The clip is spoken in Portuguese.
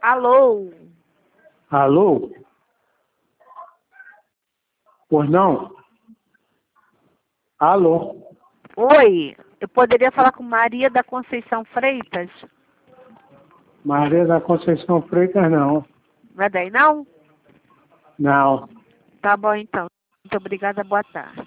Alô? Alô? Pois não? Alô? Oi, eu poderia falar com Maria da Conceição Freitas? Maria da Conceição Freitas, não. Não é daí não? Não. Tá bom então. Muito obrigada, boa tarde.